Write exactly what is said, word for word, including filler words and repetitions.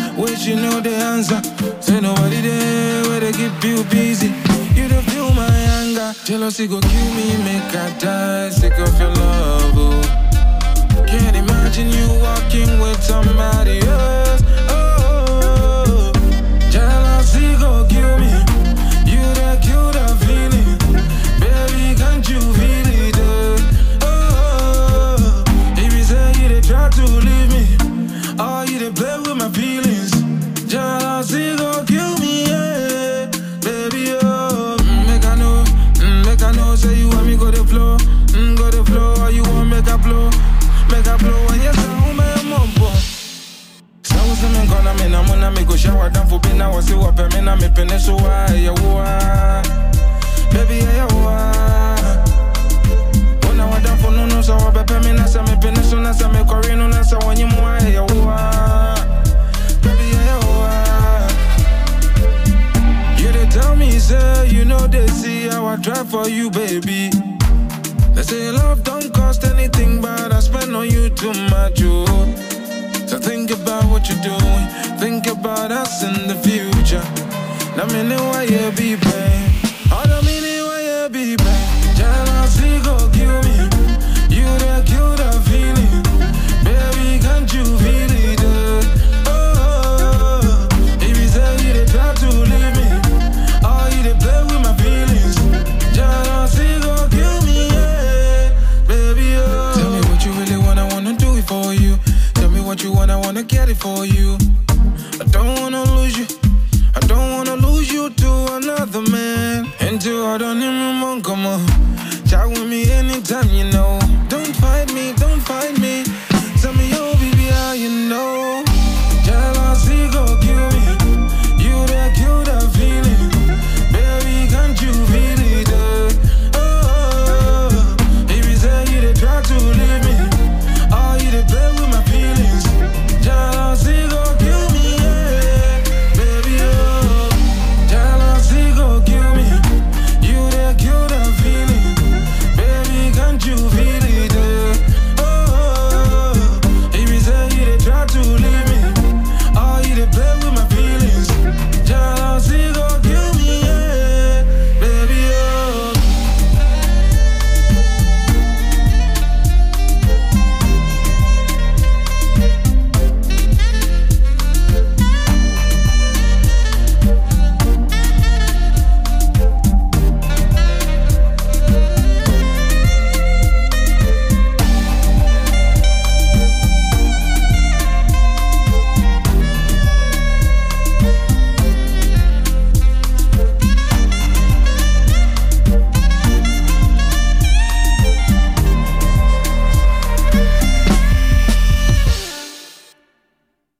Wish you know the answer. Say nobody there where they keep you busy. You don't feel my anger. Jealousy go kill me, make I die. Sick of your love, oh. Can't imagine you walking with somebody else. Oh, jealousy go kill me. You that kill the feeling. Baby, can't you feel it? Oh, if you say you they try to leave me, or you they play with my feelings. Jealousy go kill me, yeah. Baby, oh, make I know, make I know. Say you want me go the flow, go the flow, or you want make a blow. Make a blow when you sound my mumbo. Sound some men gonna me na mona me go shower down for bina was you up me na me pene so why ya wa. Baby ya wa. When I was down for no no so I be me na sa me pene so na sa me corino na sa when you mwa ya wa. Baby ya wa. You they tell me say you know they see how I try for you baby. They say love don't cost anything, but I spend on you too much, oh. So think about what you're doing, think about us in the future. Now me know why you be pain, I don't mean it why you be pain. Jealousy go kill me, you that kill the feeling. Baby, can't you feel it? Oh, oh, oh. If you say you they try to leave me, or you they play with my feelings. Jealousy go kill me, yeah. Baby, oh. Tell me what you really want, I wanna do it for you. Tell me what you want, I wanna get it for you. I don't wanna lose you, I don't wanna lose you to another man. Until I don't